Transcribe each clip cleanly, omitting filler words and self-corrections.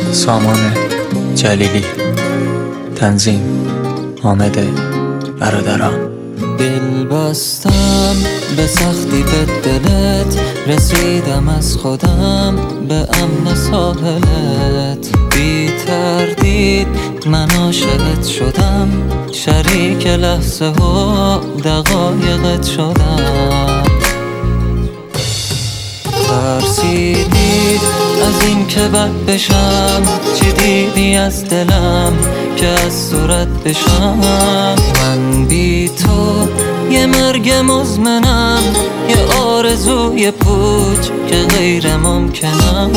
سامان جلیلی. تنظیم حامد برادران. دل بستم به سختی به دلت، رسیدم از خودم به امن ساحلت. بی تردید من عاشقت شدم، شریک لحظه و دقایقت شدم. ترسیدی از این که بد بشم، چی دیدی از دلم که از صورت بشم؟ من بی تو یه مرگ مزمنم، یه آرزوی پوچ که غیر ممکنم.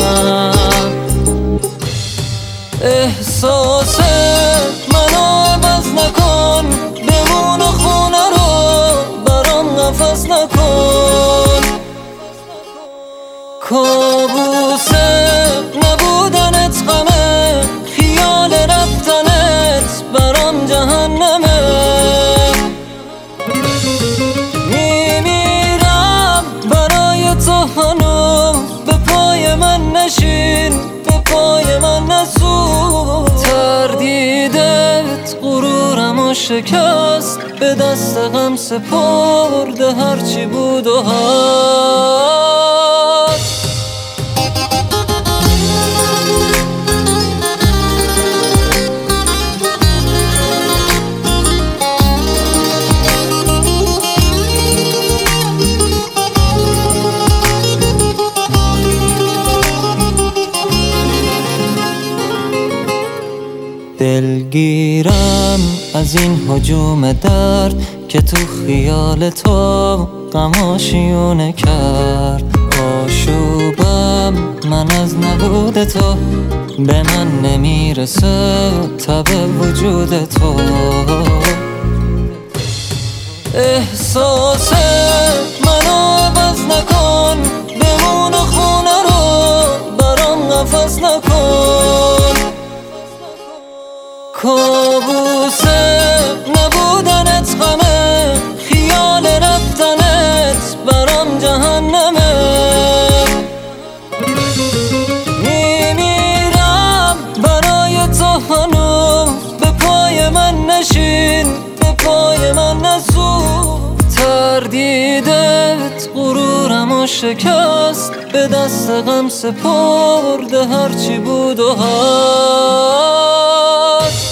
احساس منو عوض نکن، بمون و خونه رو برام نفس نکن. کابوس نبودنت غمه، خیال رفتنت برام جهنمه. میمیرم برای تو هنوز، به پای من نشین، به پای من نسوز. تردیدت غرورمو شکست، به دست غم سپرده هرچی بود و هست. دلگیرم از این هجوم درد که تو خیال تو غماشیونه کرد. آشوبم من از نبود تو، به من نمیرسه تب وجود تو. احساس منو عوض نکن، بمون و خونه رو برام نفس نکن. کابوس نبودنت غمه، خیال رفتنت برام جهنمه. میمیرم برای تو هنوز، به پای من نشین، به پای من نسوز. تردیدت غرورمو شکست، به دست غم سپرده هرچی بود و هست.